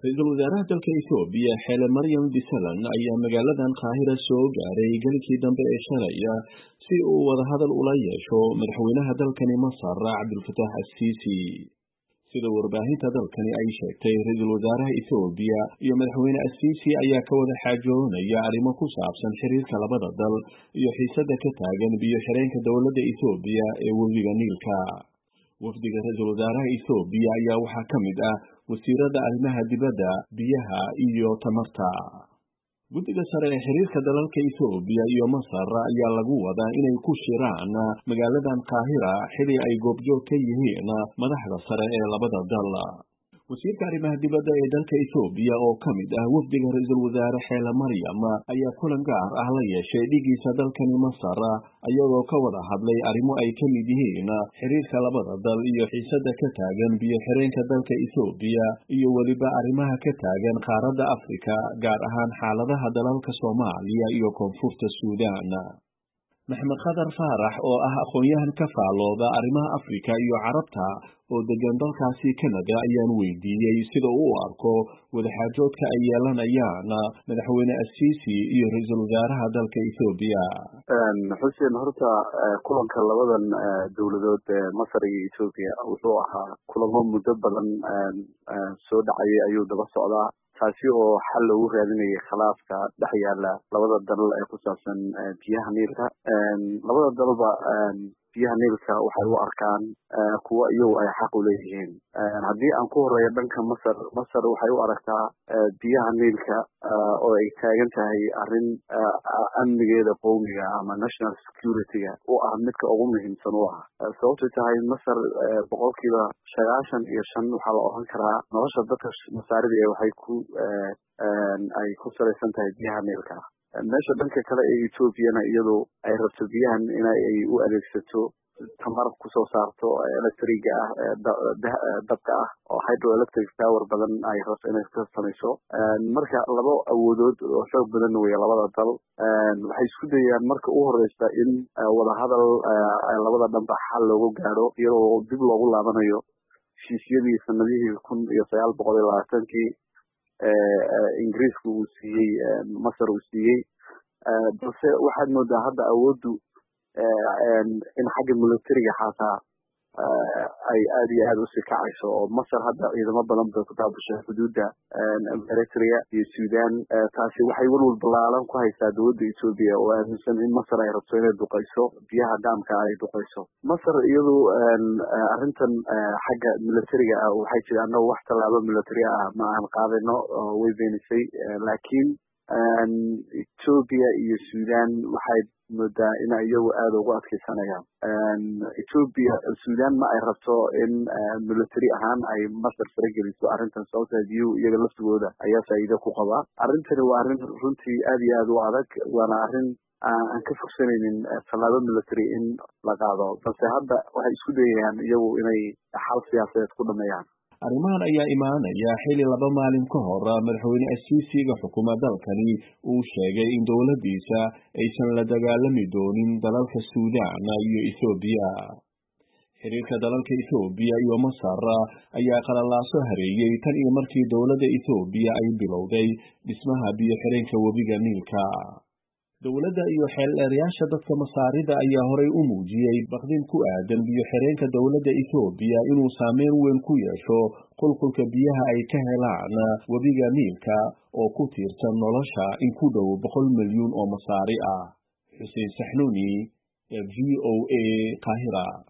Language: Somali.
Ra'iisul wasaaraha dalka Itoobiya Xeele Maryam Desalegn ayaa magaaladan Qaahira soo gaaray galkii dambe ee shalay si uu wadahadal ula yeesho madaxweynaha dalkani Masar Cabdulfataax Al-Siisi. Sida warbaahinta dalkani ay sheegtay, ra'iisul wasaaraha Itoobiya iyo madaxweyne Al-Siisi ayaa ka wada xaajoonaya arrimo ku saabsan xiriirka labada dal iyo xiisadda ka taagan biyo xireenka dowladda Itoobiya ee webiga Niilka. wafdiga ra'iisul wasaaraha Itoobiya ayaa waxaa ka mid ah wasiirada arrimaha dibadda, biyaha iyo tamarta. guddiga sare ee xiriirka dalalka Itoobiya iyo Masar ayaa lagu wadaa inay ku shiraan magaaladan Qaahira xilli ay goobjoog ka yihiin madaxda sare ee labada dal. wasiirka arrimaha dibadda ee dalka Itoobiya oo ka mid ah wafdiga ra'iisul wasaare Xeele Maryam ayaa kulan gaar ah la yeeshay dhigiisa dalkani Masar, ayagoo ka wada hadlay arrimo ay ka mid yihiin xiriirka labada dal iyo xiisadda ka taagan biyo xireenka dalka Itoobiya iyo weliba arrimaha ka taagan qaaradda Afrika, gaar ahaan xaaladaha dalalka Soomaaliya iyo Koonfurta Suudaan. Maxamed Khadar Faarax oo ah aqoon-yahan ka faalooda arrimaha Afrika iyo Carabta oo degan dalkaasi Kanada ayaan weydiiyey sida uu u arko wadaxaajoodka ay yeelanayaan madaxweyne Al-Siisi iyo ra'iisul wasaaraha dalka Itoobiya. xuseen horta kulanka labadan dowladood ee Masar iyo Itoobiya wuxuu ahaa kulamo muddo badan soo dhacay ayuu daba socdaa, taasi oo xal loogu raadinayay khilaafka dhex yaala labada dal ee ku saabsan biyaha Niilka. labada dalba biyaha Niilka waxay u arkaan kuwa iyagu ay xaq u leeyihiin. haddii aan ku horeeyo dhanka Masar waxay u aragtaa biyaha Niilka oo ay taagan tahay arrin amnigeeda qowmiga ama national security-ga u ah midka ugu muhiimsan u ah. sababtay tahay Masar boqolkiiba 95 waxaa la oran karaa nolosha dadka Masaarida waxay ku salaysan tahay biyaha Niilka. meesha dhanka kale ee Etoobiyana iyadu ay rabto biyahan inay u adeegsato tamar kusoo saarto electriga dabka ah oo hydroelectric power badan ay rabto inay ka samayso. marka laba awoodood oo xoog badan weeye labada dal. waxay isku dayaan marka u horeysa in wadahadal labada dhanba xal loogu gaaro iyadoo dib loogu laabanayo heshiisyadii sanadihii 1920kii ingiriisku uu siiyey Masar uu siiyey. balse waxaad moodaa hadda awooddu in xagga militariga xataa ay aad iyo aad usii kacayso oo Masar hadda ciidamo badan bay ku daabashay xuduudda Eritrea iyo Suudaan. taasi waxay walwal ballaaran ku haysaa dowladda Itoobiya oo aaminsan in Masar ay rabto inay duqayso biyaha daamka ay duqayso. Masar iyadu arrintan xagga militariga ah waxay jiraan annagu wax tallaabo militari ah ma aan qaadayno way beenisay. laakiin Itoobiya iyo Suudaan waxay moodaa in iyagu aad ugu adkeysanayaan. Suudaan ma ay rabto in military ahaan ay Masar farageliso arrintan, sababtoo ah iyaga laftigooda ayaa faa'iido ku qaba. arrintani waa arrin runtii aad iyo aad u adag, waana arrin aan ka fogsanaynin tallaabo military in la qaado, balse hadda waxay isku dayayaan iyagu inay xal siyaasadeed ku dhameeyaan. arrimahan ayaa imaanaya xilli 2 maalin ka hor madaxweyne Al-Siisiga xukuumadda dalkani uu sheegay in dowladdiisa aysan la dagaalami doonin dalalka Suudaan iyo Itoobiya. xiriirka dalalka Itoobiya iyo Masar ayaa qalalaaso hareeyay tan iyo markii dowladda Itoobiya ay bilowday dhismaha biyo xireenka webiga Niilka. dowladda iyo xeelleerayaasha dadka Masaarida ayaa horay u muujiyey baqdin ku aadan biyo xireenka dowladda Itoobiya inuu saameyn weyn ku yeesho qulqulka biyaha ay ka helaan webiga Niilka oo ku tiirsan nolosha in ku dhow 100 milyan oo Masaari ah. Xuseen Saxnuuni, VOA, Qaahira.